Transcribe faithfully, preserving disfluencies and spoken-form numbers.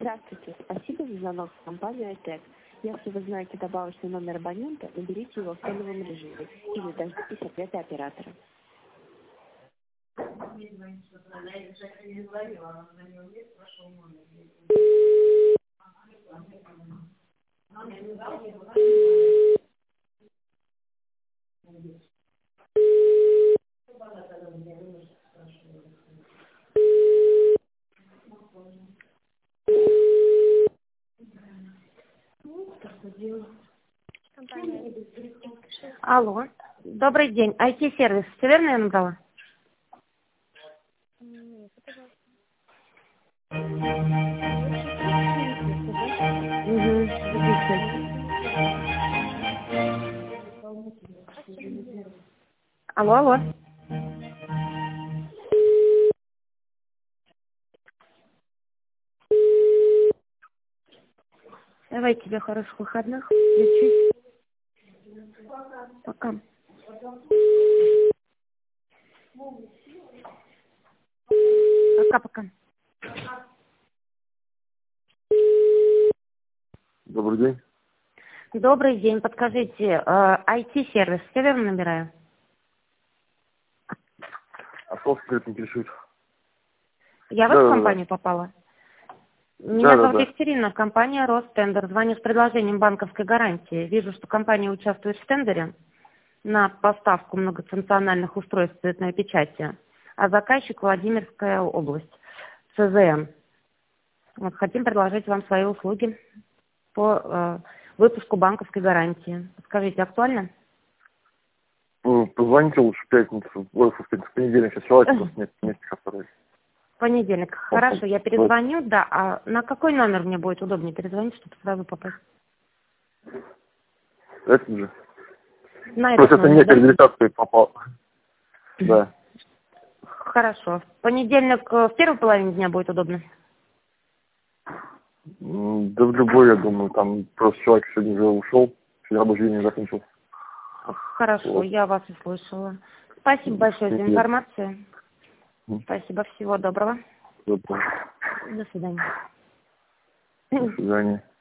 Здравствуйте. Спасибо за звонок в компанию «Айтек». Если вы знаете добавочный номер абонента, наберите его в тоновом режиме или дождитесь ответа оператора. Алло. Добрый день. ай ти-сервис. Все верно я набрала? Угу. Алло, алло. Давай тебе хороших выходных. Лечись. Пока. Пока-пока. Добрый день. Добрый день. Подскажите, э, ай ти-сервис. Все верно набираю? А что секрет интересует? Я в Да, эту да, компанию да. попала? Меня Да, да, зовут да. Екатерина, компания Ростендер. Звоню с предложением банковской гарантии. Вижу, что компания участвует в тендере на поставку многофункциональных устройств цветной печати, а заказчик Владимирская область, цэ зэ эм. Вот, хотим предложить вам свои услуги по э, выпуску банковской гарантии. Скажите, актуально? Вы позвоните лучше в пятницу. Ой, в пятницу, в понедельник. Сейчас человек просто нет вместе, который... Понедельник. Хорошо, я перезвоню, да. А на какой номер мне будет удобнее перезвонить, чтобы сразу попасть? Этот же. На Просто этот это номер, не да? передатация попал. Да. Хорошо. В понедельник э, в первой половине дня будет удобно? М, Да в любой, я думаю, там просто человек сегодня уже ушел, сегодня рабочий день не закончился. Хорошо, Вот. я вас услышала. Спасибо большое за Нет. информацию. М. Спасибо, всего доброго. Доброго. До свидания. До свидания.